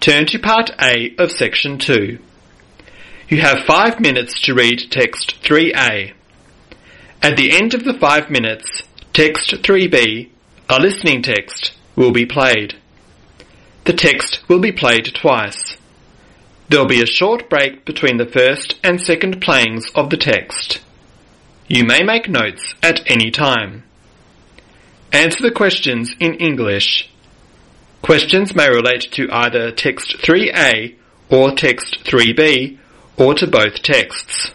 turn to Part A of Section 2. You have 5 minutes to read Text 3A. At the end of the 5 minutes, Text 3B, a listening text, will be played. The text will be played twice. There will be a short break between the first and second playings of the text. You may make notes at any time. Answer the questions in English. Questions may relate to either Text 3A or Text 3B, or to both texts.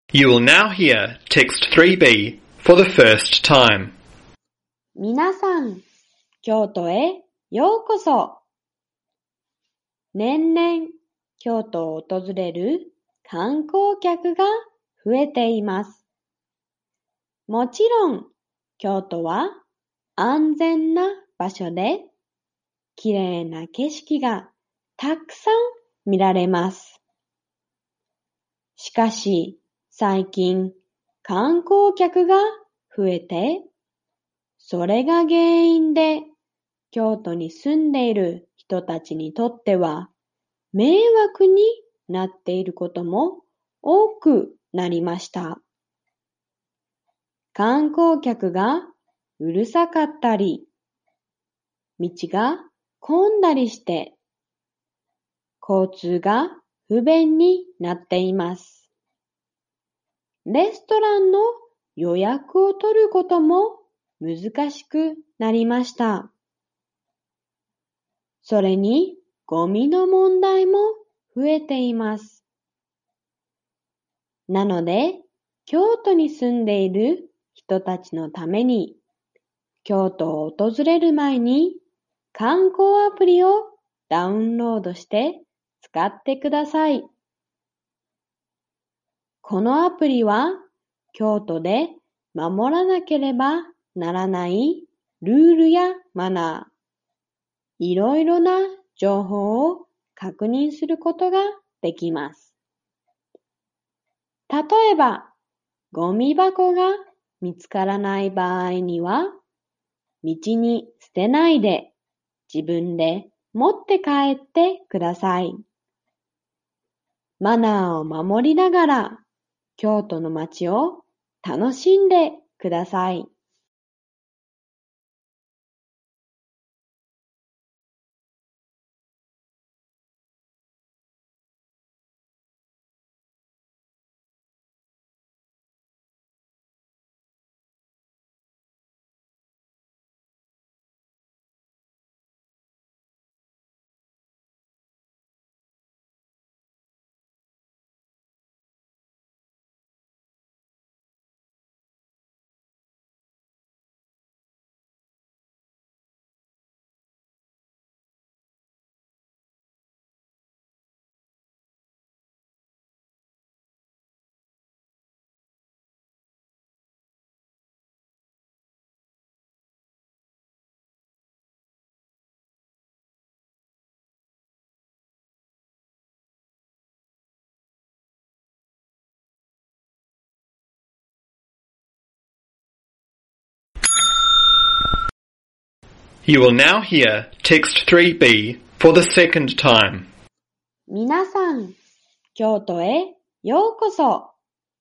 You will now hear text 3B for the first time. 皆さん、京都へようこそ。年々、京都を訪れる観光客が増えています。もちろん、京都は安全な場所で、きれいな景色がたくさん見られます。しかし、最近、観光客が増えて、それが原因で、京都に住んでいる人たちにとっては、迷惑になっていることも多くなりました。観光客がうるさかったり、道が混んだりして、交通が不便になっています。レストランの予約を取ることも難しくなりました。それに、ゴミの問題も増えています。なので、京都に住んでいる人たちのために、京都を訪れる前に観光アプリをダウンロードして使ってください。このアプリは、京都で守らなければならないルールやマナー、いろいろな情報を確認することができます。例えば、ゴミ箱が見つからない場合には、道に捨てないで自分で持って帰ってください。マナーを守りながら、京都の街を楽しんでください。 You will now hear text 3B for the second time. 皆さん、京都へようこそ。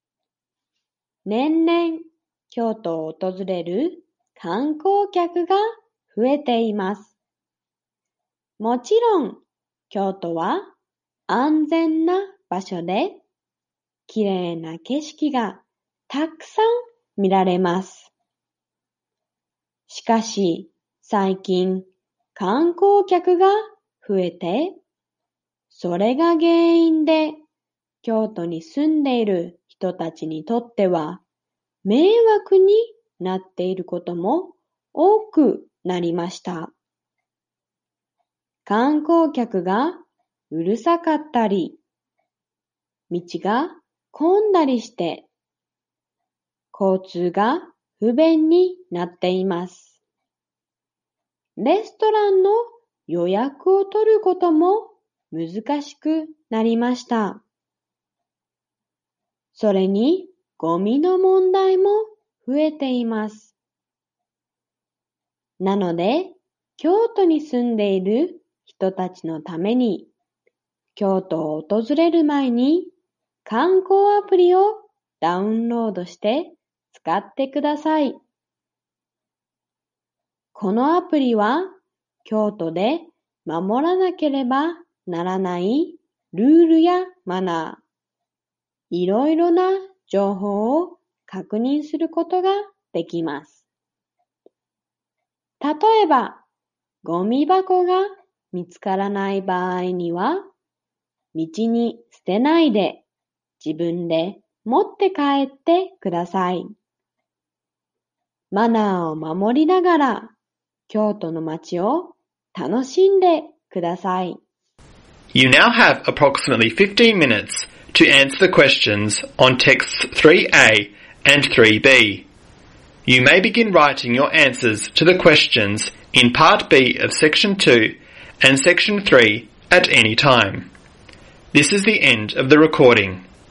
年々、京都を訪れる観光客が増えています。もちろん、京都は安全な場所で、きれいな景色がたくさん見られます。しかし、最近、観光客が増えて、それが原因で、京都に住んでいる人たちにとっては、迷惑になっていることも多くなりました。観光客がうるさかったり、道が混んだりして、交通が不便になっています。レストランの予約を取ることも難しくなりました。それに、ゴミの問題も増えています。なので、京都に住んでいる人たちのために、京都を訪れる前に観光アプリをダウンロードして使ってください。このアプリは、京都で守らなければならないルールやマナー、いろいろな情報を確認することができます。例えば、ゴミ箱が見つからない場合には、道に捨てないで自分で持って帰ってください。マナーを守りながら、京都の街を楽しんでください。 You now have approximately 15 minutes to answer the questions on texts 3A and 3B. You may begin writing your answers to the questions in Part B of Section 2 and Section 3 at any time. This is the end of the recording.